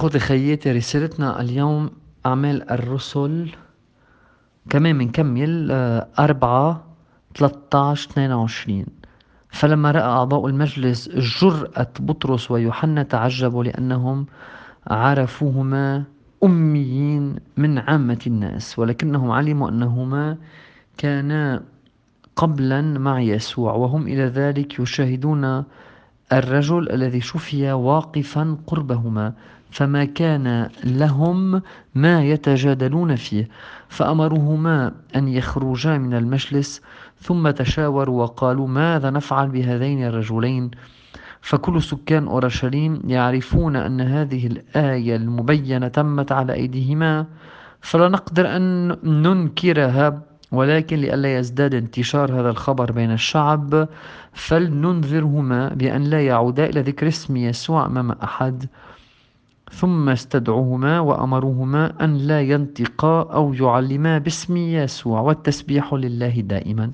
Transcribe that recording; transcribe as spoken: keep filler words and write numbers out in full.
إخوتي خياتي، رسالتنا اليوم أعمال الرسل. كمان منكمل آه، أربعة ثلاثة عشر اثنين وعشرين. فلما رأى أعضاء المجلس جرأة بطرس ويوحنا تعجبوا لأنهم عرفوهما أميين من عامة الناس، ولكنهم علموا أنهما كانا قبلا مع يسوع، وهم إلى ذلك يشاهدون الرجل الذي شفي واقفا قربهما، فما كان لهم ما يتجادلون فيه، فأمروهما أن يخرجا من المجلس. ثم تشاوروا وقالوا: ماذا نفعل بهذين الرجلين؟ فكل سكان أورشليم يعرفون أن هذه الآية المبينة تمت على أيديهما، فلا نقدر أن ننكرها، ولكن لئلا يزداد انتشار هذا الخبر بين الشعب فلننذرهما بأن لا يعودا إلى ذكر اسم يسوع أمام أحد. ثم استدعوهما وأمروهما أن لا ينطقا أو يعلما باسم يسوع، والتسبيح لله دائما.